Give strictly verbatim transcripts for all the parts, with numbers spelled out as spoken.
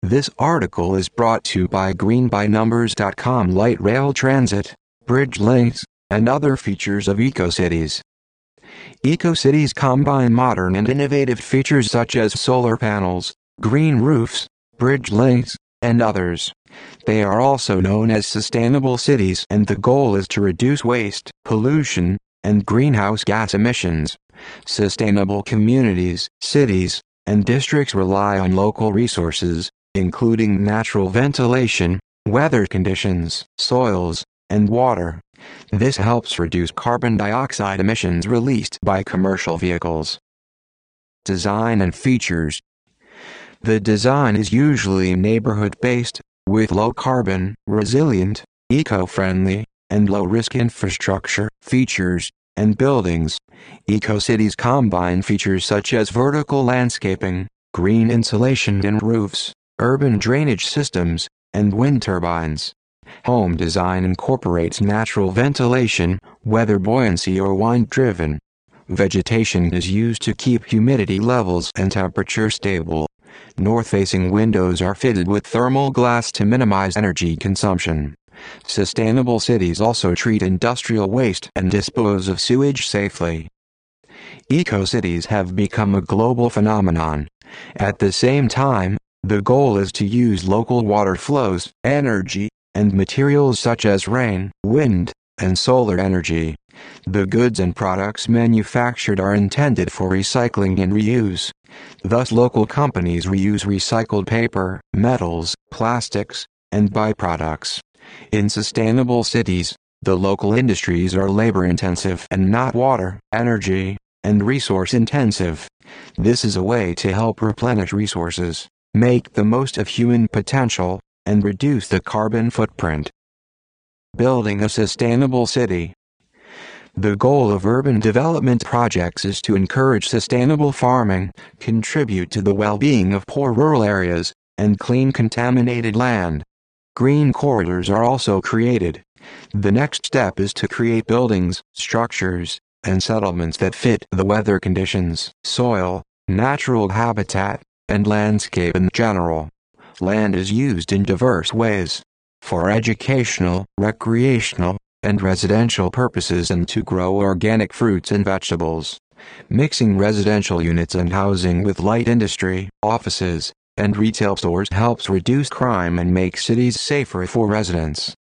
This article is brought to you by green by numbers dot com. Light rail transit, bridge links, and other features of EcoCities. EcoCities combine modern and innovative features such as solar panels, green roofs, bridge links, and others. They are also known as sustainable cities, and the goal is to reduce waste, pollution, and greenhouse gas emissions. Sustainable communities, cities, and districts rely on local resources, including natural ventilation, weather conditions, soils, and water. This helps reduce carbon dioxide emissions released by commercial vehicles. Design and features. The design is usually neighborhood-based, with low-carbon, resilient, eco-friendly, and low-risk infrastructure, features, and buildings. EcoCities combine features such as vertical landscaping, green insulation in roofs, urban drainage systems, and wind turbines. Home design incorporates natural ventilation, weather buoyancy or wind-driven. Vegetation is used to keep humidity levels and temperature stable. North-facing windows are fitted with thermal glass to minimize energy consumption. Sustainable cities also treat industrial waste and dispose of sewage safely. EcoCities have become a global phenomenon. At the same time, the goal is to use local water flows, energy, and materials such as rain, wind, and solar energy. The goods and products manufactured are intended for recycling and reuse. Thus, local companies reuse recycled paper, metals, plastics, and byproducts. In sustainable cities, the local industries are labor-intensive and not water, energy, and resource-intensive. This is a way to help replenish resources, make the most of human potential, and reduce the carbon footprint. Building a sustainable city. The goal of urban development projects is to encourage sustainable farming, contribute to the well-being of poor rural areas, and clean contaminated land. Green corridors are also created. The next step is to create buildings, structures, and settlements that fit the weather conditions, soil, natural habitat, and landscape in general. Land is used in diverse ways. For educational, recreational, and residential purposes, and to grow organic fruits and vegetables. Mixing residential units and housing with light industry, offices, and retail stores helps reduce crime and make cities safer for residents.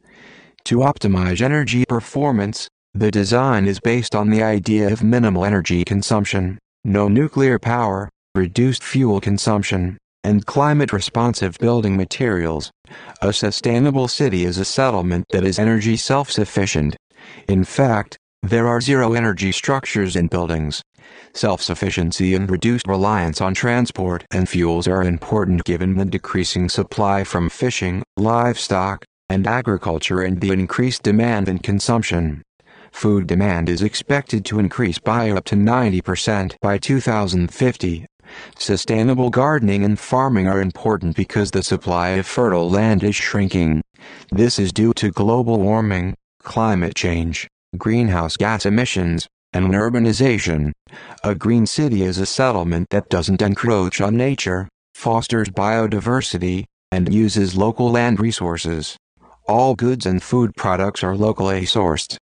To optimize energy performance, the design is based on the idea of minimal energy consumption, no nuclear power, reduced fuel consumption, and climate-responsive building materials. A sustainable city is a settlement that is energy self-sufficient. In fact, there are zero-energy structures in buildings. Self-sufficiency and reduced reliance on transport and fuels are important given the decreasing supply from fishing, livestock, and agriculture and the increased demand and consumption. Food demand is expected to increase by up to ninety percent by two thousand fifty. Sustainable gardening and farming are important because the supply of fertile land is shrinking. This is due to global warming, climate change, greenhouse gas emissions, and urbanization. A green city is a settlement that doesn't encroach on nature, fosters biodiversity, and uses local land resources. All goods and food products are locally sourced.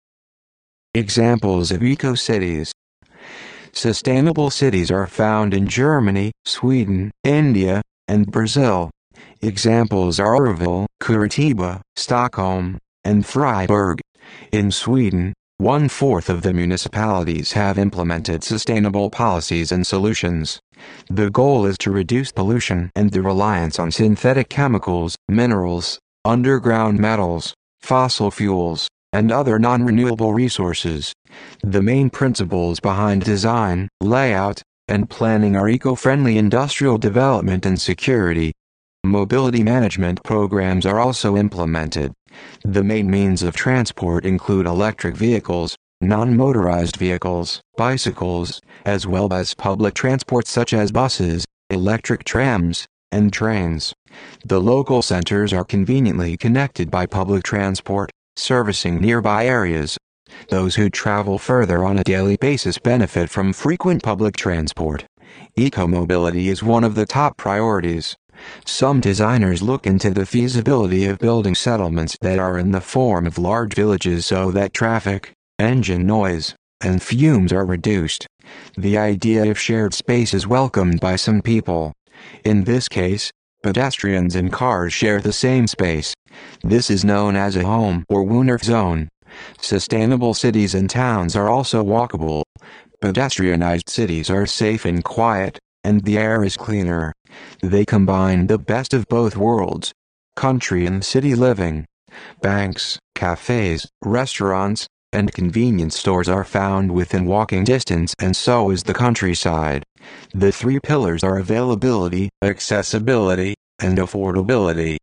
Examples of EcoCities. Sustainable cities are found in Germany, Sweden, India, and Brazil. Examples are Örebro, Curitiba, Stockholm, and Freiburg. In Sweden, one-fourth of the municipalities have implemented sustainable policies and solutions. The goal is to reduce pollution and the reliance on synthetic chemicals, minerals, underground metals, fossil fuels, and other non-renewable resources. The main principles behind design, layout, and planning are eco-friendly industrial development and security. Mobility management programs are also implemented. The main means of transport include electric vehicles, non-motorized vehicles, bicycles, as well as public transport such as buses, electric trams, and trains. The local centers are conveniently connected by public transport, servicing nearby areas. Those who travel further on a daily basis benefit from frequent public transport. Eco-mobility is one of the top priorities. Some designers look into the feasibility of building settlements that are in the form of large villages so that traffic, engine noise, and fumes are reduced. The idea of shared space is welcomed by some people. In this case, pedestrians and cars share the same space. This is known as a home or Woonerf zone. Sustainable cities and towns are also walkable. Pedestrianized cities are safe and quiet, and the air is cleaner. They combine the best of both worlds: country and city living. Banks, cafes, restaurants, and convenience stores are found within walking distance, and so is the countryside. The three pillars are availability, accessibility, and affordability.